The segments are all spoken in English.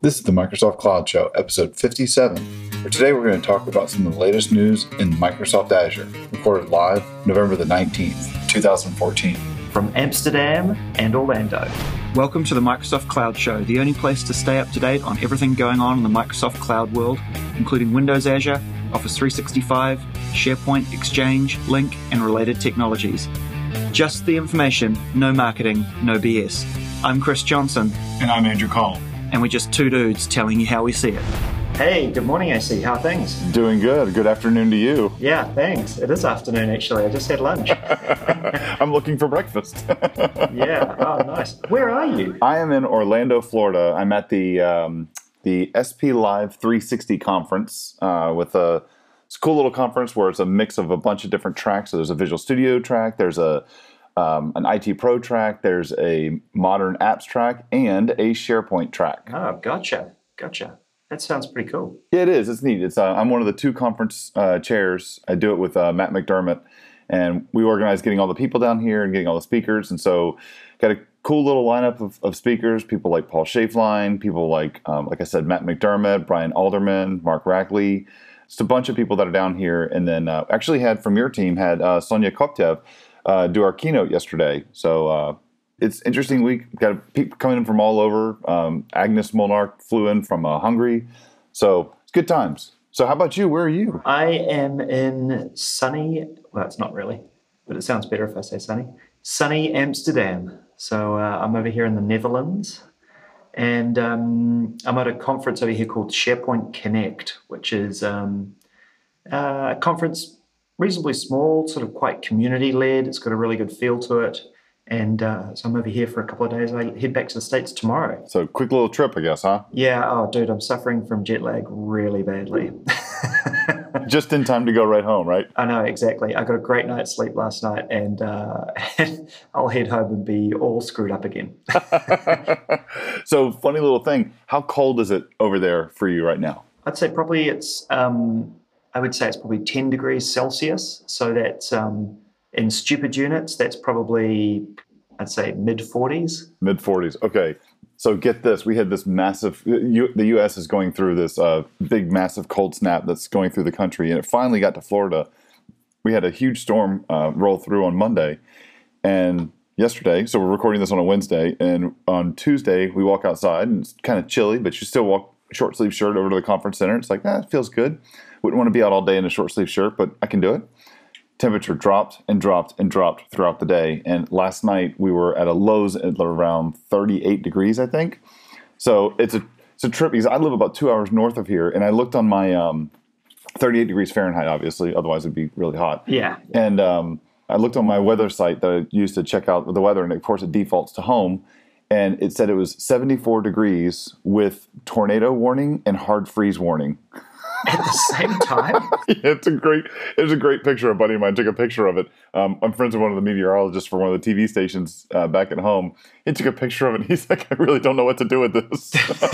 This is the Microsoft Cloud Show, episode 57, where today we're going to talk about some of the latest news in Microsoft Azure, recorded live November the 19th, 2014. From Amsterdam and Orlando. Welcome to the Microsoft Cloud Show, the only place to stay up to date on everything going on in the Microsoft Cloud world, including Windows Azure, Office 365, SharePoint, Exchange, Lync, and related technologies. Just the information, no marketing, no BS. I'm Chris Johnson. And I'm Andrew Call. And we're just two dudes telling you how we see it. Hey, good morning, AC. How are things? Doing good. Good afternoon to you. Yeah, thanks. It is afternoon, actually. I just had lunch. I'm looking for breakfast. Yeah. Oh, nice. Where are you? I am in Orlando, Florida. I'm at the SP Live 360 conference with it's a cool little conference where it's a mix of a bunch of different tracks. So there's a Visual Studio track, there's an IT Pro track, there's a modern apps track, and a SharePoint track. Oh, gotcha. That sounds pretty cool. Yeah, it is. It's neat. I'm one of the two conference chairs. I do it with Matt McDermott, and we organize getting all the people down here and getting all the speakers. And so got a cool little lineup of speakers, people like Paul Schaefline, people like I said, Matt McDermott, Brian Alderman, Mark Rackley. Just a bunch of people that are down here. And then actually had from your team, Sonia Koptev do our keynote yesterday. So it's an interesting week. We've got people coming in from all over. Agnes Molnar flew in from Hungary. So it's good times. So how about you? Where are you? I am in sunny, well, it's not really, but it sounds better if I say sunny Amsterdam. So I'm over here in the Netherlands. And I'm at a conference over here called SharePoint Connect, which is a conference reasonably small, sort of quite community-led. It's got a really good feel to it. And so I'm over here for a couple of days. I head back to the States tomorrow. So quick little trip, I guess, huh? Yeah. Oh, dude, I'm suffering from jet lag really badly. Just in time to go right home, right? I know, exactly. I got a great night's sleep last night, and I'll head home and be all screwed up again. So, funny little thing. How cold is it over there for you right now? I'd say probably it's, I would say it's probably 10 degrees Celsius. So that's, in stupid units, that's probably, I'd say, mid-40s. Mid-40s. Okay. So get this. We had this massive, the U.S. is going through this big, massive cold snap that's going through the country. And it finally got to Florida. We had a huge storm roll through on Monday. And yesterday, so we're recording this on a Wednesday. And on Tuesday, we walk outside and it's kind of chilly, but you still walk short sleeve shirt over to the conference center. It's like, it feels good. Wouldn't want to be out all day in a short sleeve shirt, but I can do it. Temperature dropped and dropped and dropped throughout the day. And last night we were at a lows at around 38 degrees, I think. So it's a trip because I live about 2 hours north of here. And I looked on my 38 degrees Fahrenheit, obviously. Otherwise it'd be really hot. Yeah. And I looked on my weather site that I used to check out the weather. And of course it defaults to home. And it said it was 74 degrees with tornado warning and hard freeze warning. At the same time? Yeah, it was a great picture. A buddy of mine took a picture of it. I'm friends with one of the meteorologists for one of the TV stations back at home. He took a picture of it. And he's like, I really don't know what to do with this.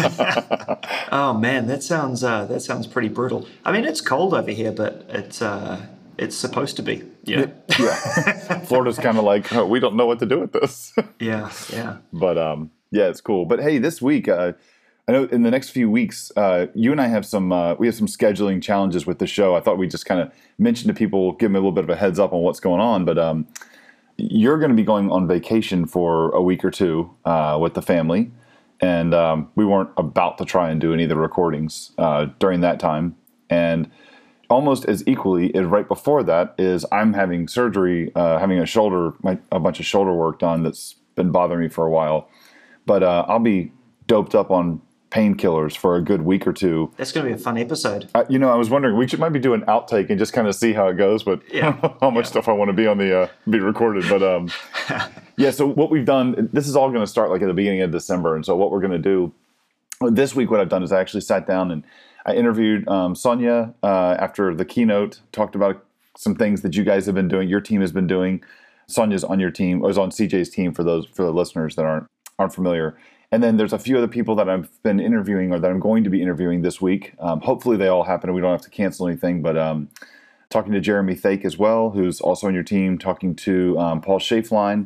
Oh man, that sounds pretty brutal. I mean, it's cold over here, but it's supposed to be. Yeah. Florida's kind of like, we don't know what to do with this. Yeah. But yeah, it's cool. But hey, this week, I know in the next few weeks, you and I have some scheduling challenges with the show. I thought we'd just kind of mention to people, give them a little bit of a heads up on what's going on. But you're going to be going on vacation for a week or two with the family. And we weren't about to try and do any of the recordings during that time. And almost as equally, right before that, is I'm having surgery, having a bunch of shoulder work done that's been bothering me for a while. But I'll be doped up on painkillers for a good week or two. That's going to be a fun episode. I was wondering, might be doing outtake and just kind of see how it goes, but I don't know how much stuff I want to be on the be recorded. But yeah, so what we've done, this is all going to start like at the beginning of December. And so what we're going to do this week, what I've done is I actually sat down and I interviewed Sonia after the keynote, talked about some things that you guys have been doing, your team has been doing. Sonia's on your team, was on CJ's team for the listeners that aren't familiar. And then there's a few other people that I've been interviewing or that I'm going to be interviewing this week. Hopefully they all happen and we don't have to cancel anything. But talking to Jeremy Thake as well, who's also on your team, talking to Paul Schaefline,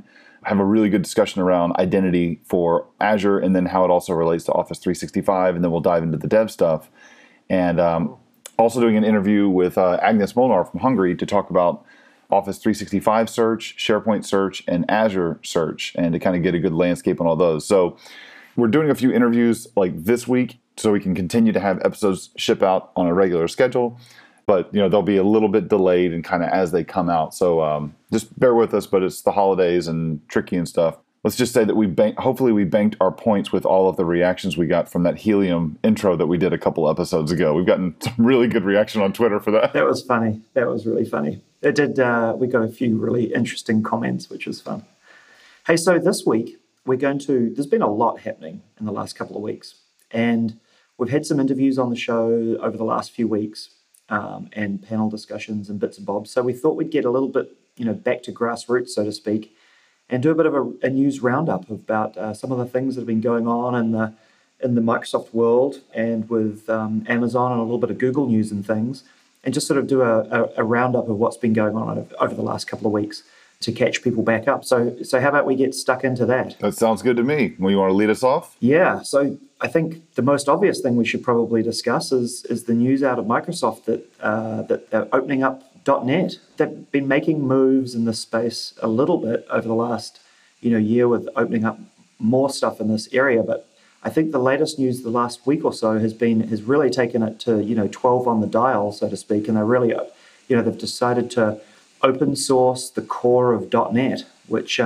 have a really good discussion around identity for Azure and then how it also relates to Office 365. And then we'll dive into the dev stuff. And also doing an interview with Agnes Molnar from Hungary to talk about Office 365 search, SharePoint search, and Azure search, and to kind of get a good landscape on all those. So we're doing a few interviews like this week so we can continue to have episodes ship out on a regular schedule. But, they'll be a little bit delayed and kind of as they come out. So just bear with us, but it's the holidays and tricky and stuff. Let's just say that hopefully we banked our points with all of the reactions we got from that Helium intro that we did a couple episodes ago. We've gotten some really good reaction on Twitter for that. That was funny. That was really funny. It did. We got a few really interesting comments, which was fun. Hey, so this week there's been a lot happening in the last couple of weeks. And we've had some interviews on the show over the last few weeks. And panel discussions and bits and bobs. So we thought we'd get a little bit, back to grassroots, so to speak, and do a bit of a news roundup about some of the things that have been going on in the Microsoft world and with Amazon and a little bit of Google news and things, and just sort of do a roundup of what's been going on over the last couple of weeks to catch people back up. So how about we get stuck into that? That sounds good to me. Well, you want to lead us off? Yeah. So I think the most obvious thing we should probably discuss is the news out of Microsoft that they're opening up .NET. They've been making moves in this space a little bit over the last year with opening up more stuff in this area. But I think the latest news the last week or so has really taken it to 12 on the dial, so to speak, and they're really they've decided to open source the core of .NET, which,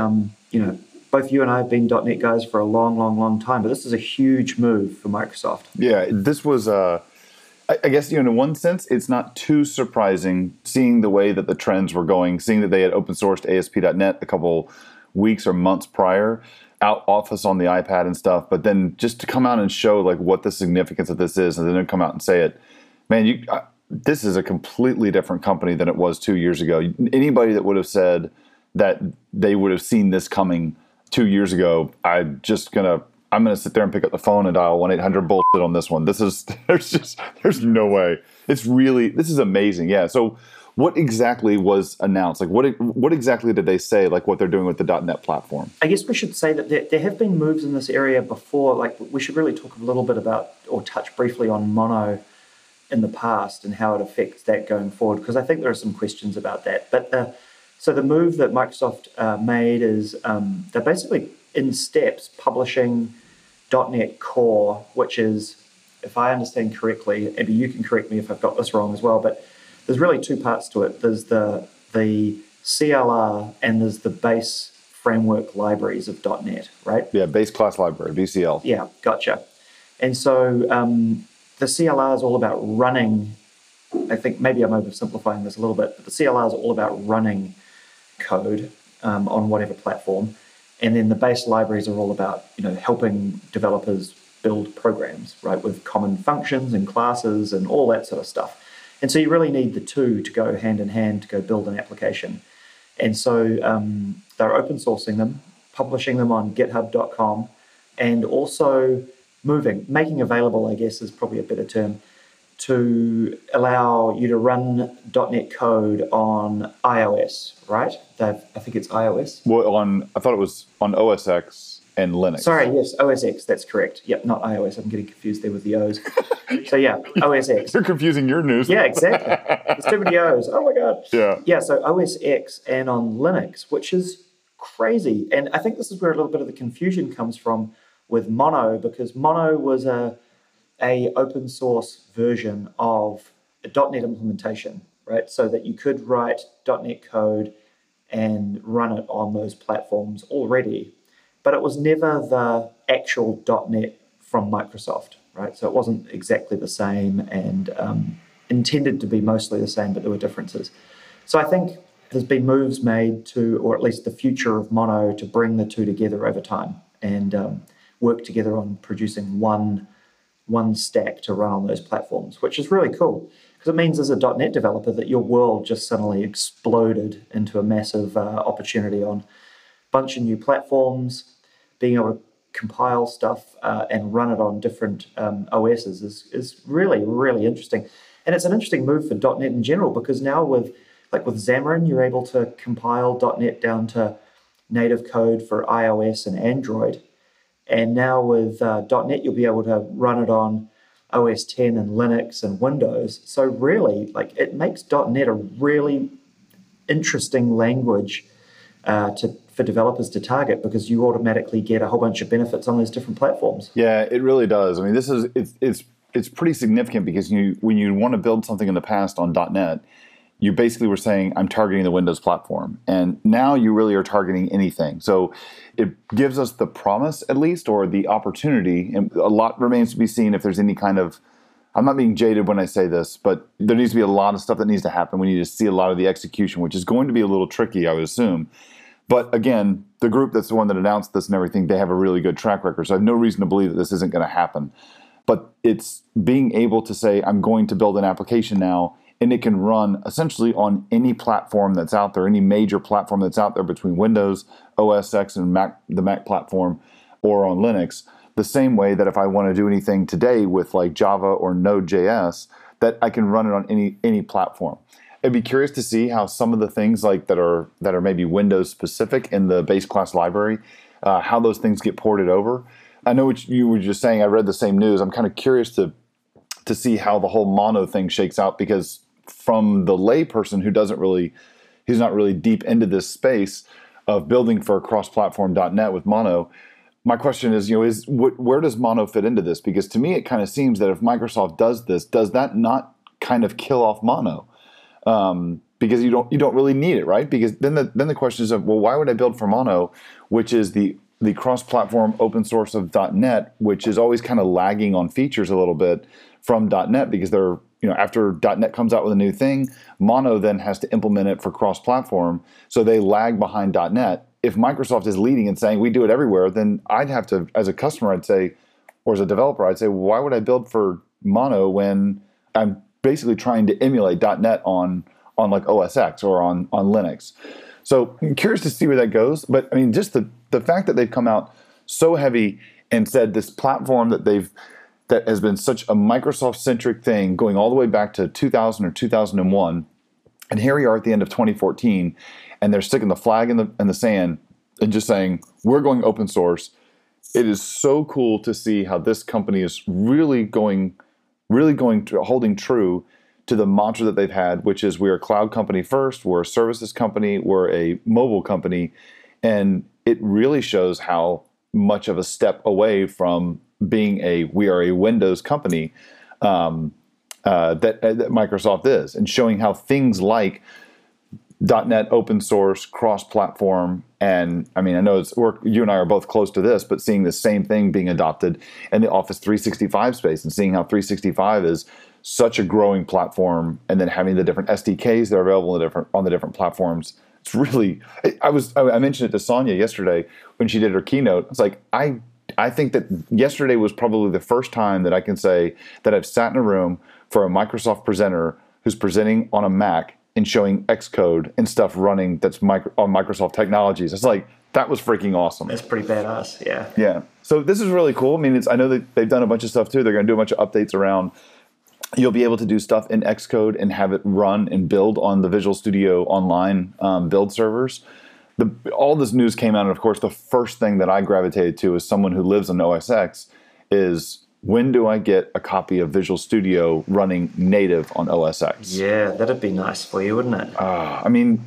both you and I have been .NET guys for a long, long, long time, but this is a huge move for Microsoft. Yeah, this was, I guess, in one sense, it's not too surprising seeing the way that the trends were going, seeing that they had open sourced ASP.NET a couple weeks or months prior, out Office on the iPad and stuff, but then just to come out and show what the significance of this is, and then come out and say it, man, this is a completely different company than it was 2 years ago. Anybody that would have said that they would have seen this coming 2 years ago, I'm gonna sit there and pick up the phone and dial 1-800 bullshit on this one. There's no way. This is amazing. Yeah. So what exactly was announced? What exactly did they say? What they're doing with the .NET platform? I guess we should say that there have been moves in this area before. We should really talk a little bit about or touch briefly on Mono in the past and how it affects that going forward, because I think there are some questions about that. But so the move that Microsoft made is they're basically in steps publishing .NET Core, which is, if I understand correctly, maybe you can correct me if I've got this wrong as well, but there's really two parts to it. There's the CLR and there's the base framework libraries of .NET, right? Yeah, base class library, BCL. Yeah, gotcha. And so the CLR is all about running. I think maybe I'm oversimplifying this a little bit, but the CLR is all about running code on whatever platform. And then the base libraries are all about, helping developers build programs, right, with common functions and classes and all that sort of stuff. And so you really need the two to go hand in hand to go build an application. And so they're open sourcing them, publishing them on github.com, and also making available, I guess is probably a better term, to allow you to run .NET code on iOS, right? I think it's iOS. Well, I thought it was on OS X and Linux. Sorry, yes, OS X, that's correct. Yep, not iOS. I'm getting confused there with the O's. So yeah, OS X. You're confusing your news. Yeah, exactly. There's too many O's. Oh my God. Yeah. Yeah, so OS X and on Linux, which is crazy. And I think this is where a little bit of the confusion comes from with Mono, because Mono was a open source version of a .NET implementation, right? So that you could write .NET code and run it on those platforms already. But it was never the actual .NET from Microsoft, right? So it wasn't exactly the same and intended to be mostly the same, but there were differences. So I think there's been moves made to, or at least the future of Mono, to bring the two together over time and work together on producing one stack to run on those platforms, which is really cool because it means as a .NET developer that your world just suddenly exploded into a massive opportunity on a bunch of new platforms. Being able to compile stuff and run it on different OSs is really, really interesting. And it's an interesting move for .NET in general because now with Xamarin, you're able to compile .NET down to native code for iOS and Android. And now with .NET, you'll be able to run it on OS 10 and Linux and Windows. So really, like, it makes .NET a really interesting language for developers to target, because you automatically get a whole bunch of benefits on those different platforms. Yeah, it really does. I mean, it's pretty significant, because when you want to build something in the past on .NET, you basically were saying, I'm targeting the Windows platform. And now you really are targeting anything. So it gives us the promise, at least, or the opportunity, and a lot remains to be seen if there's any kind of, I'm not being jaded when I say this, but there needs to be a lot of stuff that needs to happen. We need to see a lot of the execution, which is going to be a little tricky, I would assume. But again, the group that's the one that announced this and everything, they have a really good track record. So I have no reason to believe that this isn't going to happen. But it's being able to say, I'm going to build an application now, and it can run essentially on any platform that's out there, any major platform that's out there between Windows, OS X, and the Mac platform, or on Linux. The same way that if I want to do anything today with like Java or Node.js, that I can run it on any platform. I'd be curious to see how some of the things like that are maybe Windows specific in the base class library, how those things get ported over. I know what you were just saying. I read the same news. I'm kind of curious to see how the whole Mono thing shakes out, because from the layperson he's not really deep into this space of building for cross-platform .NET with Mono. My question is, where does Mono fit into this? Because to me, it kind of seems that if Microsoft does this, does that not kind of kill off Mono? Because you don't really need it, right? Because then the question is, well, why would I build for Mono, which is the cross-platform open source of .NET, which is always kind of lagging on features a little bit from .NET, because they're, after .NET comes out with a new thing, Mono then has to implement it for cross-platform, so they lag behind .NET. If Microsoft is leading and saying we do it everywhere, then I'd have to, as a customer, I'd say, or as a developer, I'd say, well, why would I build for Mono when I'm basically trying to emulate .NET on like OS X or on Linux? So I'm curious to see where that goes. But I mean, just the fact that they've come out so heavy and said this platform that has been such a Microsoft-centric thing going all the way back to 2000 or 2001, and here we are at the end of 2014, and they're sticking the flag in the sand and just saying, we're going open source. It is so cool to see how this company is really going to holding true to the mantra that they've had, which is we're a cloud company first, we're a services company, we're a mobile company, and it really shows how much of a step away from being we are a Windows company that Microsoft is, and showing how things like .NET open source, cross-platform, and I mean, I know you and I are both close to this, but seeing the same thing being adopted in the Office 365 space, and seeing how 365 is such a growing platform, and then having the different SDKs that are available on the different platforms. It's really, I mentioned it to Sonia yesterday when she did her keynote. It's like, I think that yesterday was probably the first time that I can say that I've sat in a room for a Microsoft presenter who's presenting on a Mac and showing Xcode and stuff running that's on Microsoft technologies. It's like, that was freaking awesome. That's pretty badass, yeah. Yeah. So this is really cool. I mean, I know that they've done a bunch of stuff too. They're going to do a bunch of updates around. You'll be able to do stuff in Xcode and have it run and build on the Visual Studio Online build servers. All this news came out, and of course, the first thing that I gravitated to as someone who lives on OS X is, when do I get a copy of Visual Studio running native on OS X? Yeah, that'd be nice for you, wouldn't it? I mean,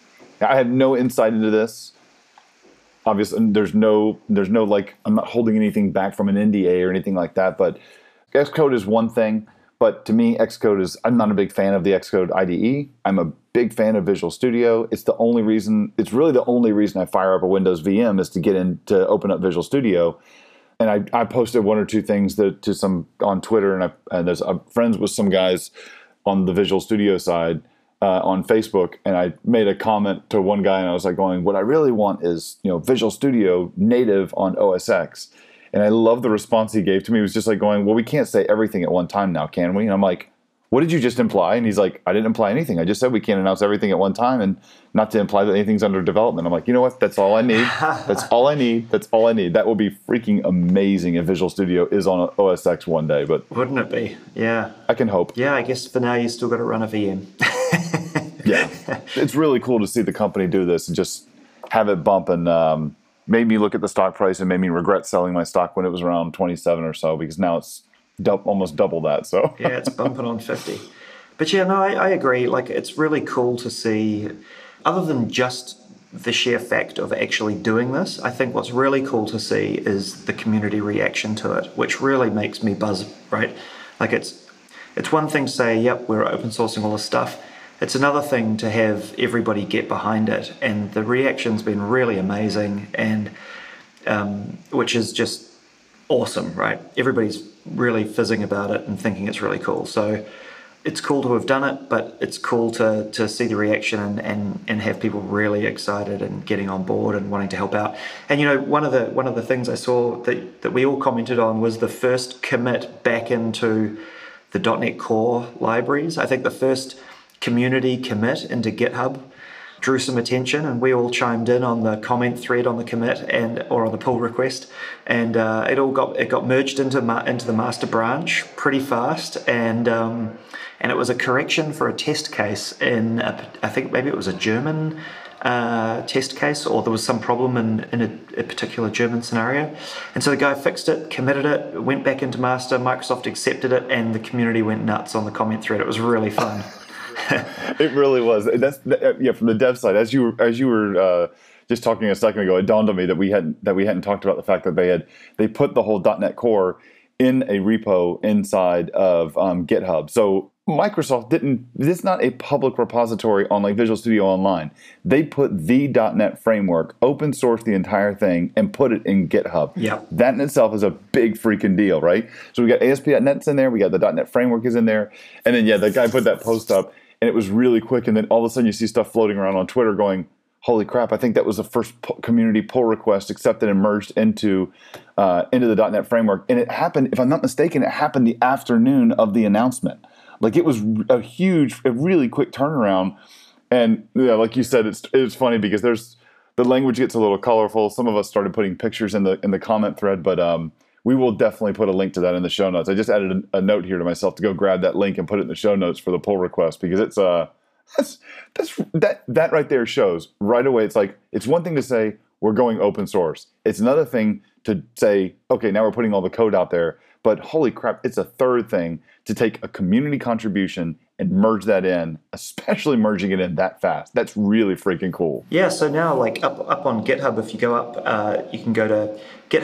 I had no insight into this. Obviously, there's no like, I'm not holding anything back from an NDA or anything like that, but Xcode is one thing. But to me, I'm not a big fan of the Xcode IDE. I'm a big fan of Visual Studio. It's really the only reason I fire up a Windows VM is to get in to open up Visual Studio. And I posted one or two things to some on Twitter, and there's friends with some guys on the Visual Studio side on Facebook, and I made a comment to one guy, and I was like going, what I really want is Visual Studio native on OS X. And I love the response he gave to me. He was just like going, well, we can't say everything at one time now, can we? And I'm like, what did you just imply? And he's like, I didn't imply anything. I just said we can't announce everything at one time, and not to imply that anything's under development. I'm like, you know what? That's all I need. That's all I need. That's all I need. That will be freaking amazing if Visual Studio is on OS X one day. But wouldn't it be? Yeah. I can hope. Yeah, I guess for now you still got to run a VM. Yeah. It's really cool to see the company do this and just have it bump and made me look at the stock price and made me regret selling my stock when it was around 27 or so, because now it's almost double that. So yeah, it's bumping on 50. But yeah, no, I agree. Like, it's really cool to see, other than just the sheer fact of actually doing this, I think what's really cool to see is the community reaction to it, which really makes me buzz, right? Like, it's one thing to say, yep, we're open sourcing all this stuff. It's another thing to have everybody get behind it, and the reaction's been really amazing, and which is just awesome, right? Everybody's really fizzing about it and thinking it's really cool. So it's cool to have done it, but it's cool to see the reaction and have people really excited and getting on board and wanting to help out. And you know, one of the things I saw that we all commented on was the first commit back into the .NET Core libraries. I think the first community commit into GitHub drew some attention, and we all chimed in on the comment thread on the commit or on the pull request, and it got merged into the master branch pretty fast, and it was a correction for a test case I think maybe it was a German test case, or there was some problem in a particular German scenario, and so the guy fixed it, committed it, went back into master, Microsoft accepted it, and the community went nuts on the comment thread. It was really fun. It really was. Yeah, from the dev side, as you were just talking a second ago, it dawned on me that we hadn't talked about the fact that they put the whole .NET Core in a repo inside of GitHub. So Microsoft didn't. This is not a public repository on like Visual Studio Online. They put the .NET framework, open source the entire thing, and put it in GitHub. Yeah, that in itself is a big freaking deal, right? So we got ASP.NET's in there, we got the .NET framework is in there, and then the guy put that post up, and it was really quick. And then all of a sudden, you see stuff floating around on Twitter going, "Holy crap! I think that was the first community pull request accepted and merged into the .NET framework." And it happened, if I'm not mistaken, it happened the afternoon of the announcement. Like, it was a really quick turnaround. And yeah, like you said, it's funny because the language gets a little colorful. Some of us started putting pictures in the comment thread, but we will definitely put a link to that in the show notes. I just added a note here to myself to go grab that link and put it in the show notes for the pull request, because it's that right there shows right away. It's like, it's one thing to say we're going open source. It's another thing to say, okay, now we're putting all the code out there. But holy crap, it's a third thing to take a community contribution and merge that in, especially merging it in that fast. That's really freaking cool. Yeah, so now like up on GitHub, if you go up, you can go to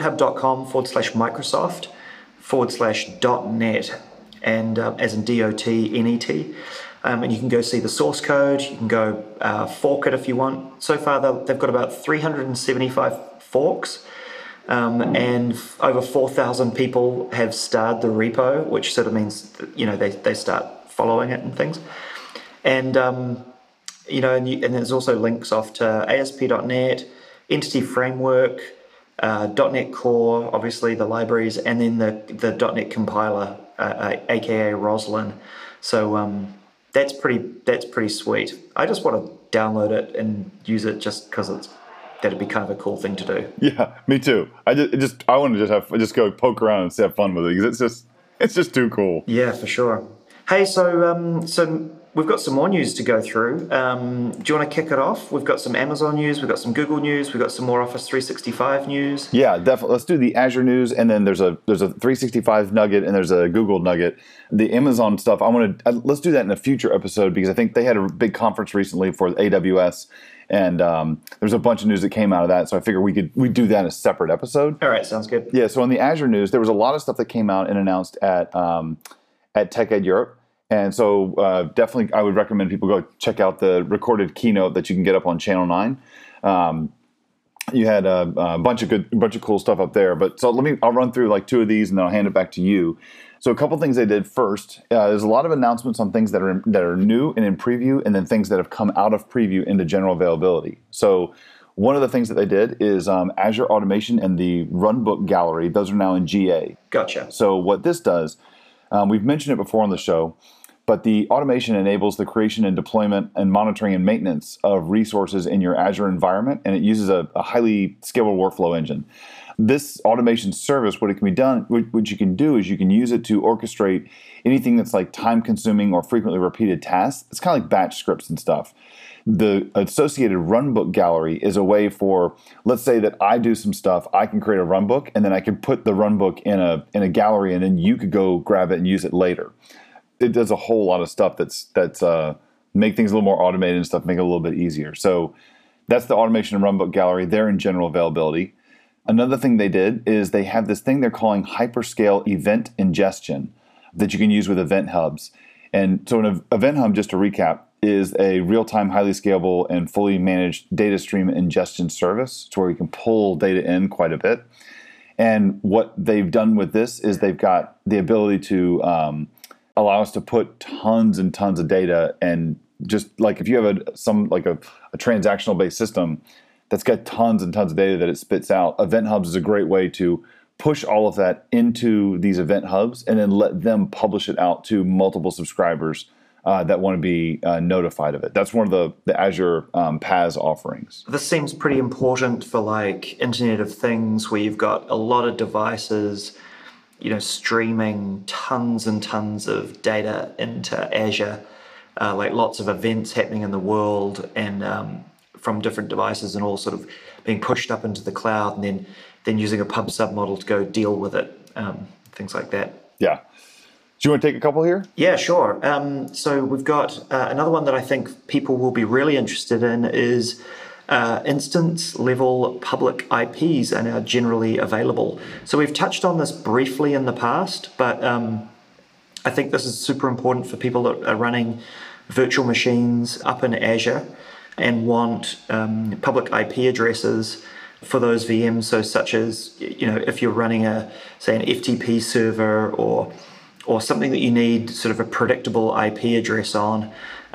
github.com/Microsoft/.net, and as in DOTNET. And you can go see the source code. You can go fork it if you want. So far, they've got about 375 forks. And over 4,000 people have starred the repo, which sort of means that, they start following it and things. And and there's also links off to ASP.NET, Entity Framework, .NET Core, obviously the libraries, and then the .NET compiler, aka Roslyn. So that's pretty sweet. I just want to download it and use it just because that'd be kind of a cool thing to do. Yeah, me too. I want to just go poke around and have fun with it, because it's just too cool. Yeah, for sure. Hey, so we've got some more news to go through. Do you want to kick it off? We've got some Amazon news, we've got some Google news, we've got some more Office 365 news. Yeah, definitely. Let's do the Azure news, and then there's a 365 nugget, and there's a Google nugget. The Amazon stuff, let's do that in a future episode, because I think they had a big conference recently for AWS. And there's a bunch of news that came out of that, so I figured we'd do that in a separate episode. All right, sounds good. Yeah, so on the Azure news, there was a lot of stuff that came out and announced at TechEd Europe, and so definitely I would recommend people go check out the recorded keynote that you can get up on Channel 9. You had a bunch of cool stuff up there, but so I'll run through like two of these, and then I'll hand it back to you. So a couple things they did first. There's a lot of announcements on things that are new and in preview, and then things that have come out of preview into general availability. So one of the things that they did is Azure Automation and the Runbook Gallery. Those are now in GA. Gotcha. So what this does, we've mentioned it before on the show, but the automation enables the creation and deployment and monitoring and maintenance of resources in your Azure environment, and it uses a highly scalable workflow engine. This automation service, what you can do is you can use it to orchestrate anything that's like time-consuming or frequently repeated tasks. It's kind of like batch scripts and stuff. The associated runbook gallery is a way for, let's say that I do some stuff, I can create a runbook, and then I can put the runbook in a gallery, and then you could go grab it and use it later. It does a whole lot of stuff that's make things a little more automated and stuff, make it a little bit easier. So that's the automation and runbook gallery. They're in general availability. Another thing they did is they have this thing they're calling hyperscale event ingestion that you can use with Event Hubs. And so an Event Hub, just to recap, is a real-time, highly scalable, and fully managed data stream ingestion service. It's where you can pull data in quite a bit. And what they've done with this is they've got the ability to allow us to put tons and tons of data, and just like if you have a transactional-based system that's got tons and tons of data that it spits out, Event Hubs is a great way to push all of that into these Event Hubs and then let them publish it out to multiple subscribers that want to be notified of it. That's one of the Azure PaaS offerings. This seems pretty important for like Internet of Things, where you've got a lot of devices, streaming tons and tons of data into Azure, like lots of events happening in the world and from different devices and all sort of being pushed up into the cloud, and then using a pub sub model to go deal with it, things like that. Yeah. Do you want to take a couple here? Yeah, sure. So we've got another one that I think people will be really interested in is instance-level public IPs are now generally available. So we've touched on this briefly in the past, but I think this is super important for people that are running virtual machines up in Azure and want public IP addresses for those VMs. So such as, if you're running say an FTP server or something that you need sort of a predictable IP address on,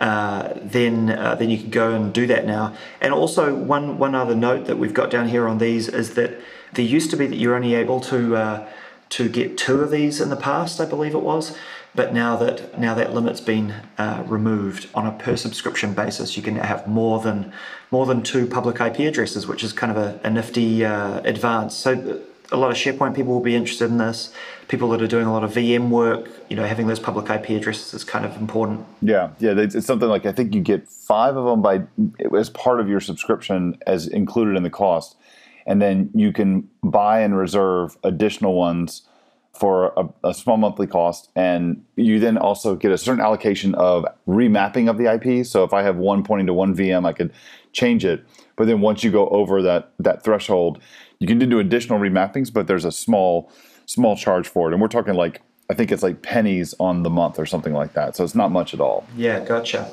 then you can go and do that now. And also one other note that we've got down here on these is that there used to be that you're only able to get 2 of these in the past, I believe it was. But now that limit's been removed, on a per subscription basis, you can have more than 2 public IP addresses, which is kind of a nifty advance. So a lot of SharePoint people will be interested in this. People that are doing a lot of VM work, having those public IP addresses is kind of important. Yeah. It's something like, I think you get 5 of them as part of your subscription as included in the cost. And then you can buy and reserve additional ones for a small monthly cost, and you then also get a certain allocation of remapping of the IP. So if I have one pointing to one VM, I could change it. But then once you go over that threshold, you can do additional remappings, but there's a small charge for it. And we're talking I think it's like pennies on the month or something like that. So it's not much at all. Yeah, gotcha.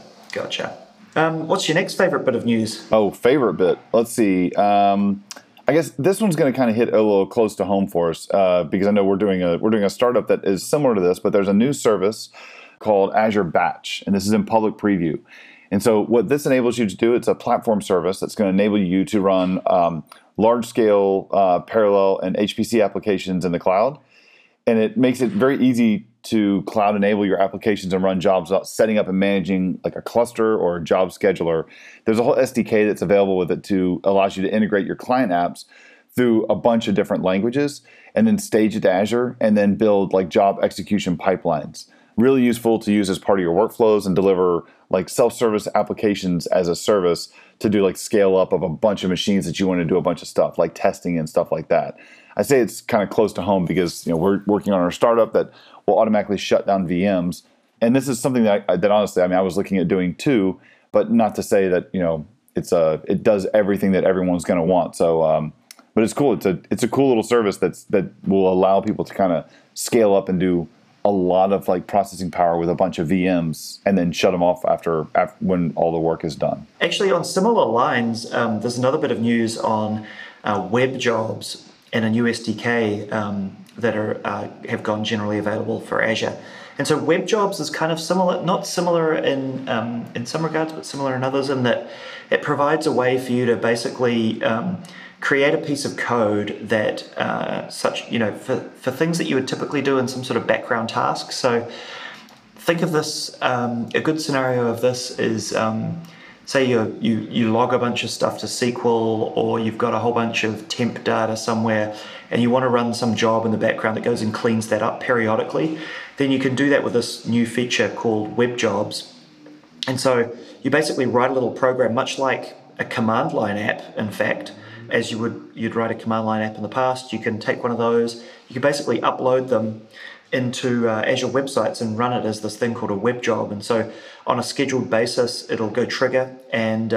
What's your next favorite bit of news? Oh, favorite bit. Let's see. I guess this one's going to kind of hit a little close to home for us because I know we're doing a startup that is similar to this, but there's a new service called Azure Batch, and this is in public preview. And so what this enables you to do, it's a platform service that's going to enable you to run large-scale parallel and HPC applications in the cloud, and it makes it very easy to cloud enable your applications and run jobs without setting up and managing like a cluster or a job scheduler. There's a whole SDK that's available with it to allows you to integrate your client apps through a bunch of different languages and then stage it to Azure and then build like job execution pipelines. Really useful to use as part of your workflows and deliver like self-service applications as a service to do like scale up of a bunch of machines that you want to do a bunch of stuff like testing and stuff like that. I say it's kind of close to home because we're working on our startup that will automatically shut down VMs, and this is something that honestly, I was looking at doing too, but not to say that it does everything that everyone's going to want. So, but it's cool. It's a cool little service that will allow people to kind of scale up and do a lot of like processing power with a bunch of VMs, and then shut them off after when all the work is done. Actually, on similar lines, there's another bit of news on web jobs and a new SDK that have gone generally available for Azure. And so web jobs is kind of similar, not similar in some regards, but similar in others, in that it provides a way for you to basically create a piece of code that for things that you would typically do in some sort of background task. So think of this, a good scenario of this is say you log a bunch of stuff to SQL, or you've got a whole bunch of temp data somewhere and you want to run some job in the background that goes and cleans that up periodically, then you can do that with this new feature called Web Jobs. And so you basically write a little program, much like a command line app, in fact, as you'd write a command line app in the past. You can take one of those, you can basically upload them into Azure websites and run it as this thing called a web job. And so on a scheduled basis, it'll go trigger and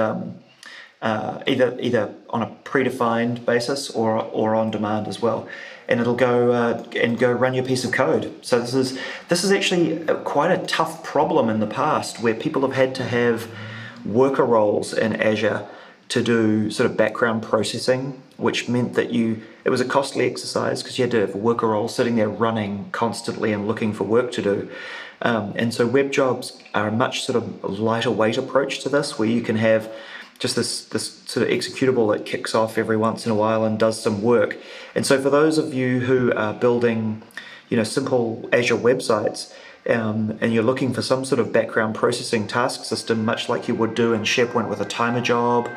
either on a predefined basis or on demand as well. And it'll go run your piece of code. So this is actually quite a tough problem in the past, where people have had to have worker roles in Azure to do sort of background processing, which meant that it was a costly exercise because you had to have a worker role sitting there running constantly and looking for work to do. And so web jobs are a much sort of lighter weight approach to this, where you can have just this sort of executable that kicks off every once in a while and does some work. And so for those of you who are building, simple Azure websites, and you're looking for some sort of background processing task system, much like you would do in SharePoint with a timer job,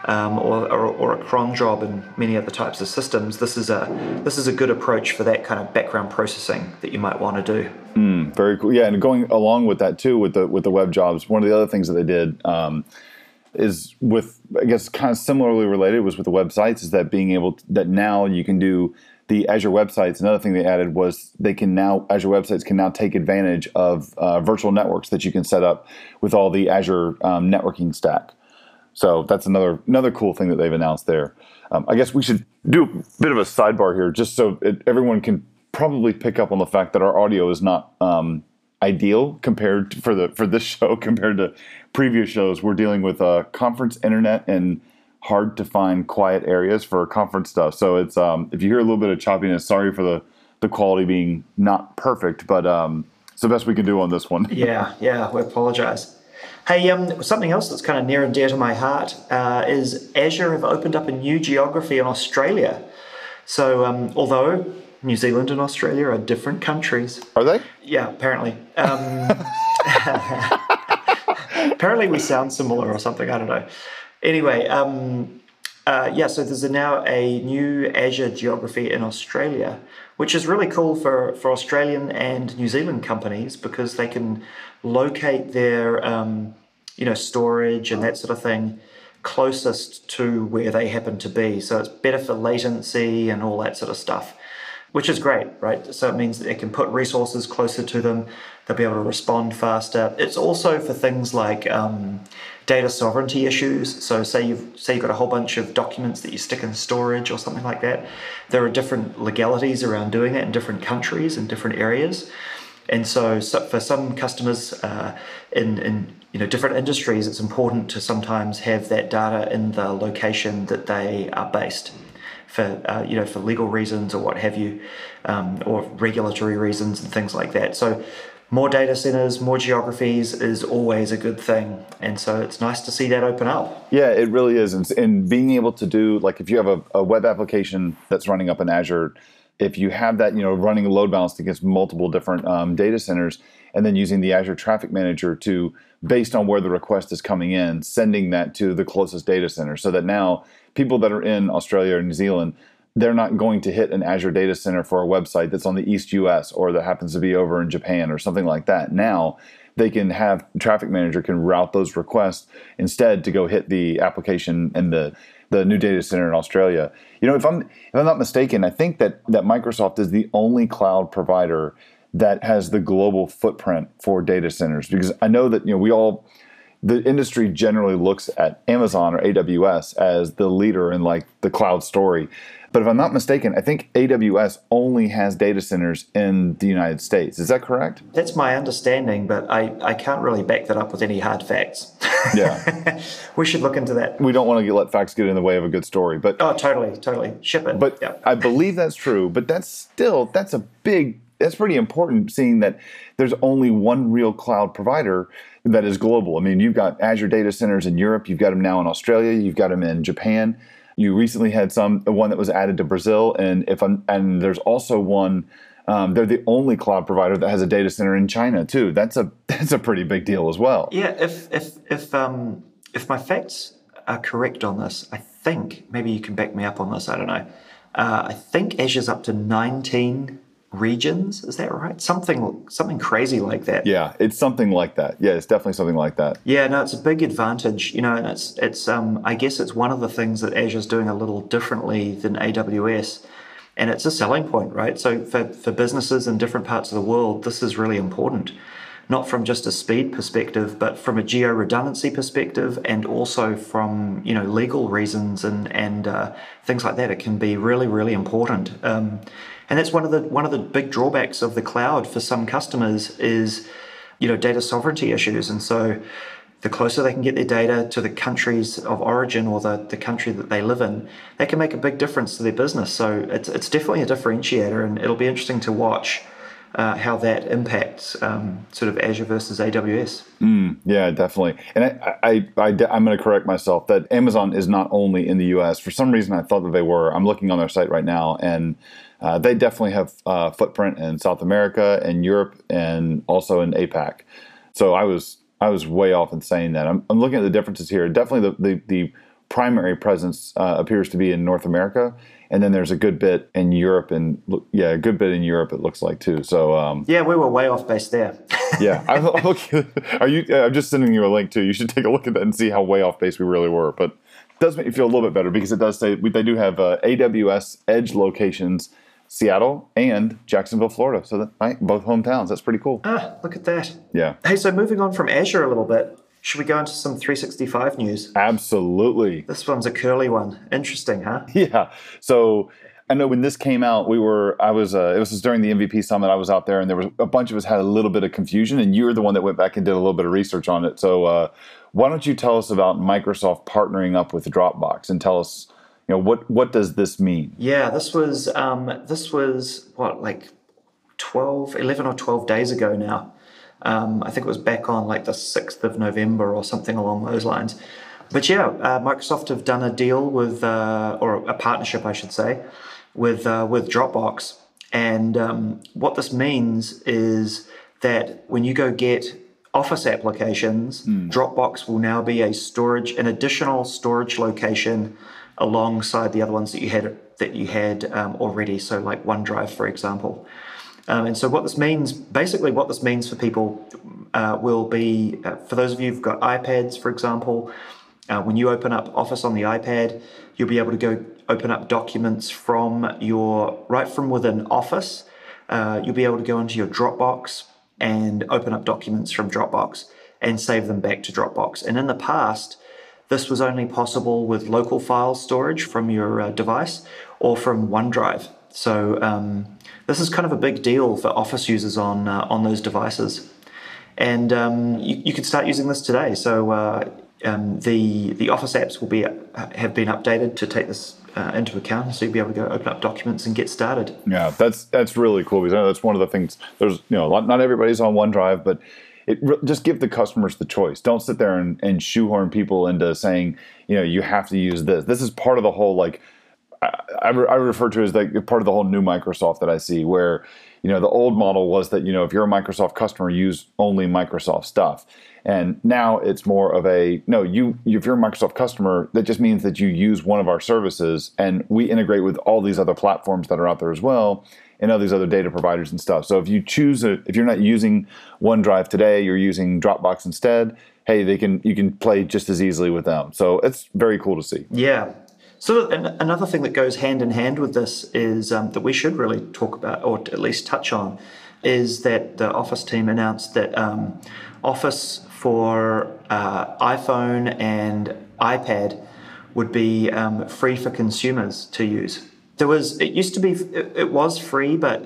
or a cron job and many other types of systems, this is a good approach for that kind of background processing that you might want to do. Very cool. Yeah, and going along with that too, with the web jobs, one of the other things that they did is with, I guess, kind of similarly related, was with the websites, is that that now you can do the Azure websites. Another thing they added was Azure websites can now take advantage of virtual networks that you can set up with all the Azure networking stack. So that's another cool thing that they've announced there. I guess we should do a bit of a sidebar here, just so everyone can probably pick up on the fact that our audio is not ideal compared to, for this show compared to previous shows. We're dealing with conference internet and hard to find quiet areas for conference stuff. So it's if you hear a little bit of choppiness, sorry for the quality being not perfect, but it's the best we can do on this one. Yeah, we apologize. Hey, something else that's kind of near and dear to my heart is Azure have opened up a new geography in Australia. So although New Zealand and Australia are different countries. Are they? Yeah, apparently. Apparently we sound similar or something, I don't know. Anyway, so there's now a new Azure geography in Australia, which is really cool for Australian and New Zealand companies, because they can locate their storage and that sort of thing closest to where they happen to be. So it's better for latency and all that sort of stuff, which is great, right? So it means that they can put resources closer to them. They'll be able to respond faster. It's also for things like data sovereignty issues. So say you've got a whole bunch of documents that you stick in storage or something like that. There are different legalities around doing that in different countries and different areas. And so for some customers in different industries, it's important to sometimes have that data in the location that they are based, for legal reasons or what have you, or regulatory reasons and things like that. So more data centers, more geographies is always a good thing. And so it's nice to see that open up. Yeah, it really is. And being able to do, like, if you have a web application that's running up in Azure, if you have that, running a load balanced against multiple different data centers, and then using the Azure Traffic Manager to, based on where the request is coming in, sending that to the closest data center, so that now people that are in Australia or New Zealand, they're not going to hit an Azure data center for a website that's on the East US or that happens to be over in Japan or something like that. Now they can have Traffic Manager can route those requests instead to go hit the application and the new data center in Australia. If I'm not mistaken, I think that Microsoft is the only cloud provider that has the global footprint for data centers, because I know that the industry generally looks at Amazon or AWS as the leader in like the cloud story. But if I'm not mistaken, I think AWS only has data centers in the United States. Is that correct? That's my understanding, but I can't really back that up with any hard facts. Yeah. We should look into that. We don't want to let facts get in the way of a good story. But totally. Ship it. But yeah. I believe that's true. But that's pretty important, seeing that there's only one real cloud provider that is global. I mean, you've got Azure data centers in Europe. You've got them now in Australia. You've got them in Japan. You recently had one that was added to Brazil, and there's also one. They're the only cloud provider that has a data center in China too. That's a pretty big deal as well. Yeah, if my facts are correct on this, I think maybe you can back me up on this. I don't know. I think Azure's up to 19 regions. Is that right? Something crazy like that. Yeah, it's something like that. Yeah, it's definitely something like that. Yeah, no, it's a big advantage, and it's I guess it's one of the things that Azure's doing a little differently than AWS, and it's a selling point, right? So for businesses in different parts of the world, this is really important, not from just a speed perspective, but from a geo-redundancy perspective, and also from legal reasons and things like that. It can be really, really important. And that's one of the big drawbacks of the cloud for some customers is, data sovereignty issues. And so the closer they can get their data to the countries of origin or the country that they live in, that can make a big difference to their business. So it's definitely a differentiator, and it'll be interesting to watch how that impacts sort of Azure versus AWS. Yeah, definitely. And I'm going to correct myself that Amazon is not only in the U.S. For some reason, I thought that they were. I'm looking on their site right now, and they definitely have footprint in South America and Europe and also in APAC. So I was way off in saying that. I'm looking at the differences here. Definitely the primary presence appears to be in North America. And then there's a good bit in Europe, and a good bit in Europe it looks like too. So yeah, we were way off base there. Yeah, I'm just sending you a link too. You should take a look at that and see how way off base we really were. But it does make you feel a little bit better because it does say they do have AWS Edge locations, Seattle and Jacksonville, Florida. So both hometowns. That's pretty cool. Look at that. Yeah. Hey, so moving on from Azure a little bit. Should we go into some 365 news? Absolutely. This one's a curly one. Interesting, huh? Yeah. So I know when this came out, it was during the MVP Summit. I was out there, and there was a bunch of us had a little bit of confusion, and you were the one that went back and did a little bit of research on it. So why don't you tell us about Microsoft partnering up with Dropbox and tell us, what does this mean? Yeah, this was what, like 11 or 12 days ago now. I think it was back on like the 6th of November or something along those lines. But yeah, Microsoft have done a deal with, or a partnership, I should say, with Dropbox. And what this means is that when you go get Office applications, Dropbox will now be an additional storage location alongside the other ones that you had already. So like OneDrive, for example. And so what this means for people will be, for those of you who've got iPads, for example, when you open up Office on the iPad, you'll be able to go open up documents right from within Office. You'll be able to go into your Dropbox and open up documents from Dropbox and save them back to Dropbox. And in the past, this was only possible with local file storage from your device or from OneDrive. So this is kind of a big deal for Office users on those devices. And you can start using this today. So the Office apps have been updated to take this into account, so you'll be able to go open up documents and get started. Yeah, that's really cool because I know that's one of the things. There's not everybody's on OneDrive, but just give the customers the choice. Don't sit there and shoehorn people into saying you have to use this. This is part of the whole I refer to it as like part of the whole new Microsoft that I see, where the old model was that if you're a Microsoft customer, use only Microsoft stuff. And now it's more of if you're a Microsoft customer, that just means that you use one of our services, and we integrate with all these other platforms that are out there as well, and all these other data providers and stuff. So if you're not using OneDrive today, you're using Dropbox instead, hey, you can play just as easily with them. So it's very cool to see. Yeah. So another thing that goes hand in hand with this is that we should really talk about, or at least touch on, is that the Office team announced that Office for iPhone and iPad would be free for consumers to use. It was free, but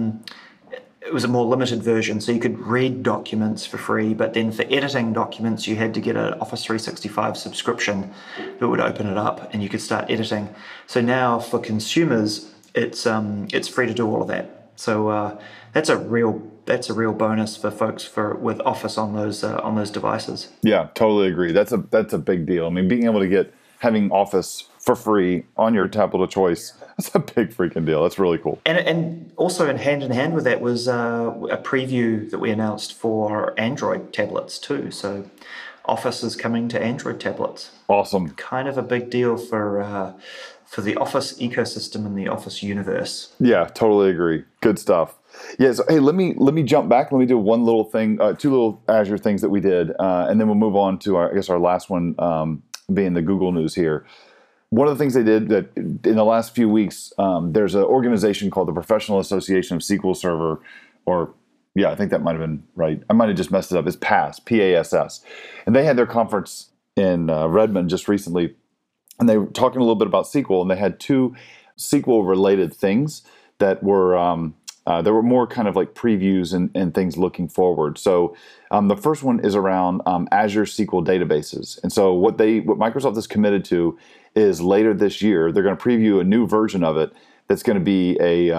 it was a more limited version, so you could read documents for free, but then for editing documents, you had to get an Office 365 subscription that would open it up and you could start editing. So now for consumers, it's free to do all of that. So that's a real bonus for folks with Office on those devices. Yeah, totally agree. That's a big deal. I mean, being able to having Office for free on your tablet of choice, that's a big freaking deal. That's really cool. And also in hand with that was a preview that we announced for Android tablets too. So Office is coming to Android tablets. Awesome. Kind of a big deal for for the Office ecosystem and the Office universe. Yeah, totally agree. Good stuff. Yeah. So hey, let me jump back. Let me do one little thing, two little Azure things that we did, and then we'll move on to our last one, being the Google news here. One of the things they did that in the last few weeks, there's an organization called the Professional Association of SQL Server, or yeah, I think that might have been right. I might have just messed it up. It's PASS, P-A-S-S. And they had their conference in Redmond just recently, and they were talking a little bit about SQL, and they had two SQL-related things that were there were more kind of like previews and things looking forward. So the first one is around Azure SQL databases. And so what Microsoft is committed to is later this year, they're going to preview a new version of it that's going to be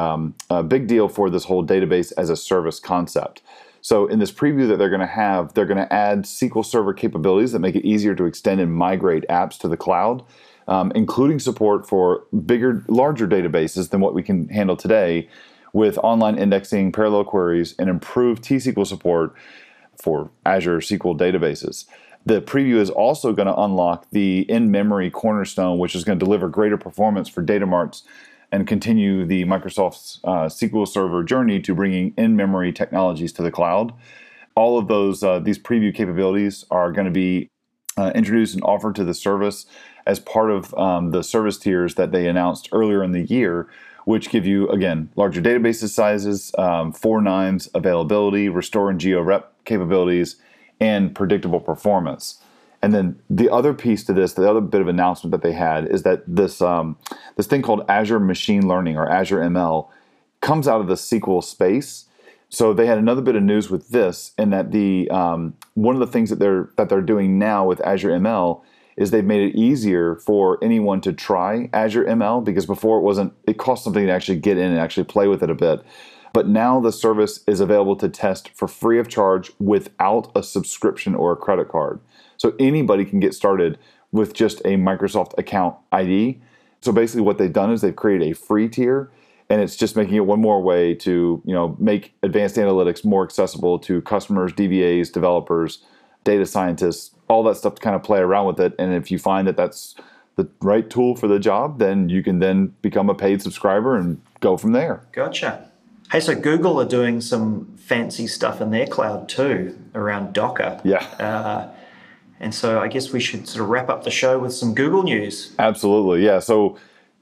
a big deal for this whole database as a service concept. So in this preview that they're going to have, they're going to add SQL Server capabilities that make it easier to extend and migrate apps to the cloud, including support for larger databases than what we can handle today, with online indexing, parallel queries, and improved T-SQL support for Azure SQL databases. The preview is also going to unlock the in-memory cornerstone, which is going to deliver greater performance for data marts and continue the Microsoft's SQL Server journey to bringing in-memory technologies to the cloud. All of these preview capabilities are going to be introduced and offered to the service as part of the service tiers that they announced earlier in the year, which give you, again, larger database sizes, 4 nines availability, restore and geo-rep capabilities, and predictable performance. And then the other piece to this, the other bit of announcement that they had, is that this thing called Azure Machine Learning, or Azure ML, comes out of the SQL space. So they had another bit of news with this, in that one of the things that they're doing now with Azure ML is they've made it easier for anyone to try Azure ML, because before it cost something to actually get in and actually play with it a bit. But now the service is available to test for free of charge without a subscription or a credit card. So anybody can get started with just a Microsoft account ID. So basically what they've done is they've created a free tier, and it's just making it one more way to, make advanced analytics more accessible to customers, DBAs, developers, data scientists, all that stuff to kind of play around with it. And if you find that that's the right tool for the job, then you can then become a paid subscriber and go from there. Gotcha. Hey, so Google are doing some fancy stuff in their cloud too, around Docker. Yeah. And so I guess we should sort of wrap up the show with some Google news. Absolutely. Yeah. So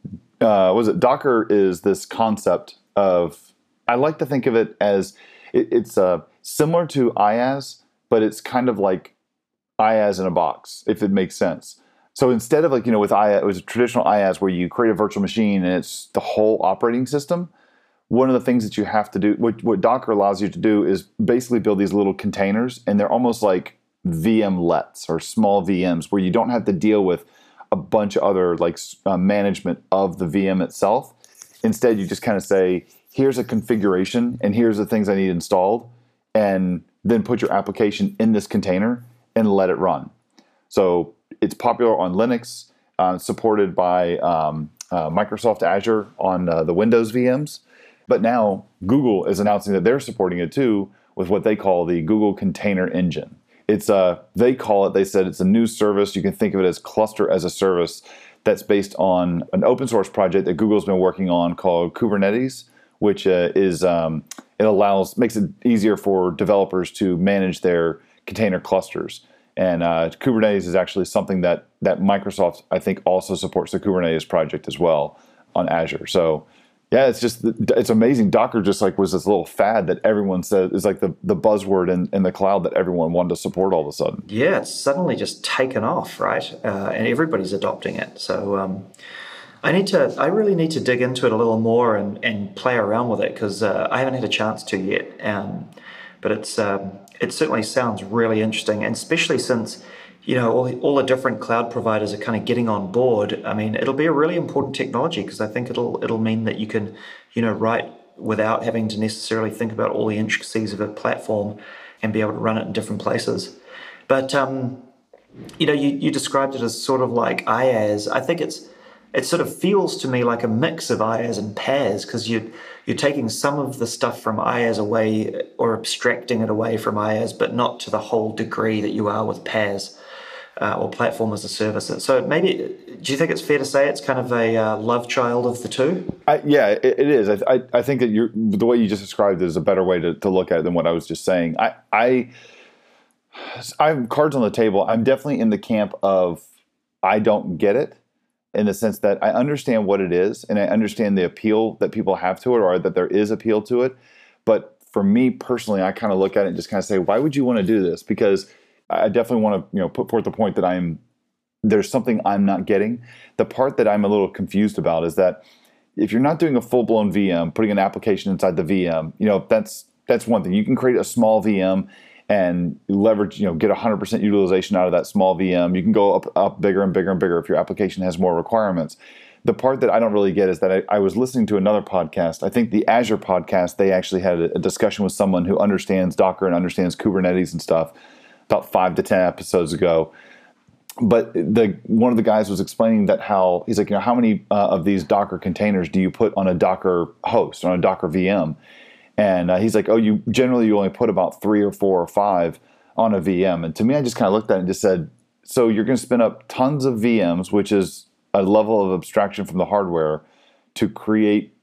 Docker is this concept of, I like to think of it as, it's similar to IaaS, but it's kind of like IaaS in a box, if it makes sense. So instead of with IaaS, it was a traditional IaaS where you create a virtual machine and it's the whole operating system. One of the things that you have to do, what Docker allows you to do, is basically build these little containers, and they're almost like VMlets or small VMs, where you don't have to deal with a bunch of other management of the VM itself. Instead, you just kind of say, here's a configuration and here's the things I need installed, and then put your application in this container and let it run. So it's popular on Linux, supported by Microsoft Azure on the Windows VMs. But now Google is announcing that they're supporting it too with what they call the Google Container Engine. They said it's a new service. You can think of it as cluster as a service that's based on an open source project that Google's been working on called Kubernetes, which makes it easier for developers to manage their container clusters. And Kubernetes is actually something that Microsoft, I think, also supports the Kubernetes project as well on Azure. So yeah, it's amazing. Docker just was this little fad that everyone said is like the buzzword in the cloud that everyone wanted to support all of a sudden. Yeah, it's suddenly just taken off, right? And everybody's adopting it. So I really need to dig into it a little more and play around with it, because I haven't had a chance to yet. But it certainly sounds really interesting, and especially since all the different cloud providers are kind of getting on board. I mean, it'll be a really important technology, because I think it'll mean that you can, write without having to necessarily think about all the intricacies of a platform and be able to run it in different places. But, you described it as sort of like IaaS. I think it sort of feels to me like a mix of IaaS and PaaS, because you're taking some of the stuff from IaaS away, or abstracting it away from IaaS, but not to the whole degree that you are with PaaS. or platform as a service. So maybe, do you think it's fair to say it's kind of a love child of the two? Yeah, it is. I think that the way you just described it is a better way to look at it than what I was just saying. I have cards on the table. I'm definitely in the camp of I don't get it, in the sense that I understand what it is and I understand the appeal that people have to it, or that there is appeal to it. But for me personally, I kind of look at it and just kind of say, why would you want to do this? Because I definitely want to, put forth the point that there's something I'm not getting. The part that I'm a little confused about is that if you're not doing a full-blown VM, putting an application inside the VM, that's one thing. You can create a small VM and leverage, get 100% utilization out of that small VM. You can go up bigger and bigger and bigger if your application has more requirements. The part that I don't really get is that I was listening to another podcast. I think the Azure podcast, they actually had a discussion with someone who understands Docker and understands Kubernetes and stuff about 5 to 10 episodes ago. But one of the guys was explaining that how he's like, how many of these Docker containers do you put on a Docker host, on a Docker VM? And he's like, you only put about 3 or 4 or 5 on a VM. And to me, I just kind of looked at it and just said, so you're going to spin up tons of VMs, which is a level of abstraction from the hardware, to create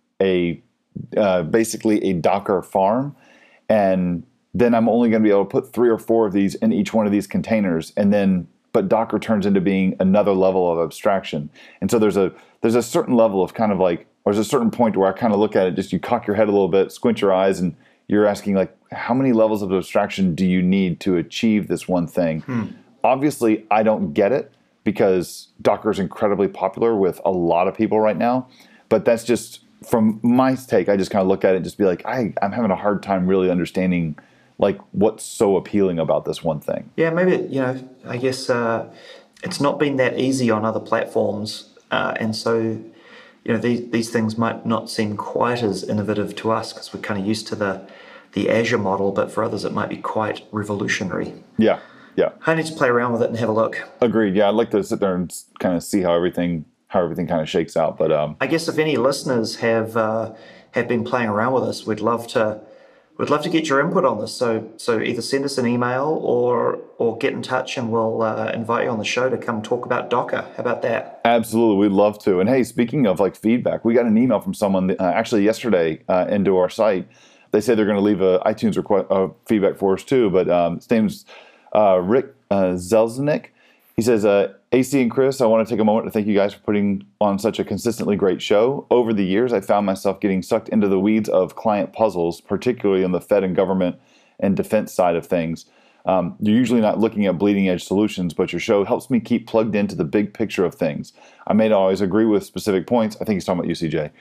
basically a Docker farm. And then I'm only going to be able to put 3 or 4 of these in each one of these containers. But Docker turns into being another level of abstraction. And so there's a certain level of kind of like, or there's a certain point where I kind of look at it, just you cock your head a little bit, squint your eyes, and you're asking like, how many levels of abstraction do you need to achieve this one thing? Obviously, I don't get it because Docker is incredibly popular with a lot of people right now. But that's just, from my take, I just kind of look at it and just be like, I'm having a hard time really understanding like what's so appealing about this one thing. Yeah, maybe, I guess it's not been that easy on other platforms. And so, these things might not seem quite as innovative to us because we're kind of used to the Azure model, but for others it might be quite revolutionary. Yeah. I need to play around with it and have a look. Agreed. Yeah, I'd like to sit there and kind of see how everything kind of shakes out. But I guess if any listeners have been playing around with us, we'd love to get your input on this. So either send us an email or get in touch, and we'll invite you on the show to come talk about Docker. How about that? Absolutely, we'd love to. And hey, speaking of like feedback, we got an email from someone actually yesterday into our site. They say they're going to leave a iTunes feedback for us too. But his name's Rick Zelznick. He says, AC and Chris, I want to take a moment to thank you guys for putting on such a consistently great show. Over the years, I found myself getting sucked into the weeds of client puzzles, particularly on the Fed and government and defense side of things. You're usually not looking at bleeding edge solutions, but your show helps me keep plugged into the big picture of things. I may not always agree with specific points. I think he's talking about UCJ.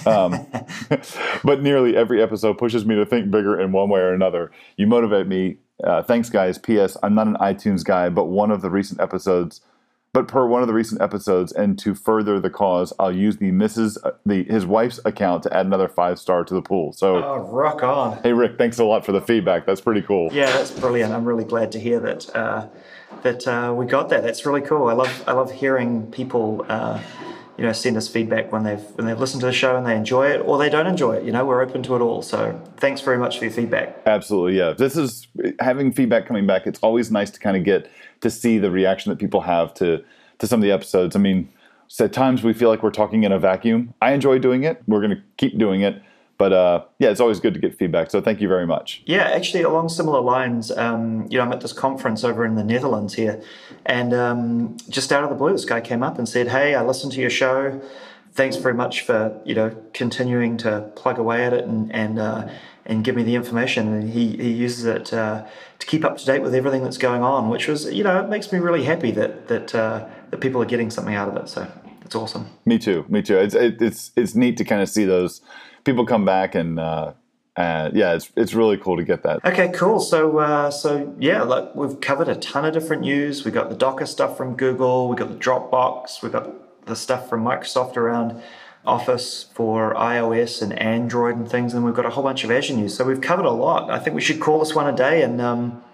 But nearly every episode pushes me to think bigger in one way or another. You motivate me. Thanks, guys. P.S. I'm not an iTunes guy, but per one of the recent episodes, and to further the cause, I'll use his wife's account to add another 5-star to the pool. So, rock on. Hey, Rick, thanks a lot for the feedback. That's pretty cool. Yeah, that's brilliant. I'm really glad to hear that we got that. That's really cool. I love hearing people send us feedback when they've listened to the show and they enjoy it or they don't enjoy it. We're open to it all. So thanks very much for your feedback. Absolutely, yeah. This is having feedback coming back. It's always nice to kind of get to see the reaction that people have to some of the episodes. I mean, at times we feel like we're talking in a vacuum. I enjoy doing it. We're going to keep doing it. But it's always good to get feedback. So thank you very much. Yeah, actually, along similar lines, I'm at this conference over in the Netherlands here, and just out of the blue, this guy came up and said, "Hey, I listened to your show. Thanks very much for continuing to plug away at it and give me the information." And he uses it to keep up to date with everything that's going on, which was it makes me really happy that people are getting something out of it. So it's awesome. Me too. It's neat to kind of see those people come back and it's really cool to get that. Okay, cool. So we've covered a ton of different news. We got the Docker stuff from Google. We got the Dropbox. We got the stuff from Microsoft around Office for iOS and Android and things. And we've got a whole bunch of Azure news. So we've covered a lot. I think we should call this one a day and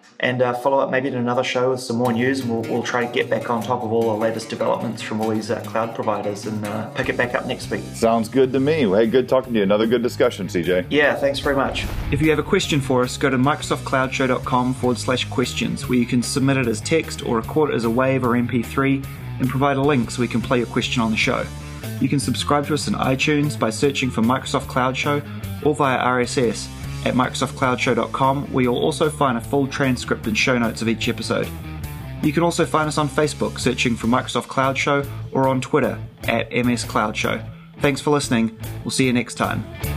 and follow up maybe in another show with some more news, and we'll try to get back on top of all the latest developments from all these cloud providers and pick it back up next week. Sounds good to me. Hey, good talking to you. Another good discussion, CJ. Yeah, thanks very much. If you have a question for us, go to microsoftcloudshow.com/questions, where you can submit it as text or record it as a WAV or MP3 and provide a link so we can play your question on the show. You can subscribe to us in iTunes by searching for Microsoft Cloud Show or via RSS at microsoftcloudshow.com, where you'll also find a full transcript and show notes of each episode. You can also find us on Facebook searching for Microsoft Cloud Show or on Twitter at MS Cloud Show. Thanks for listening. We'll see you next time.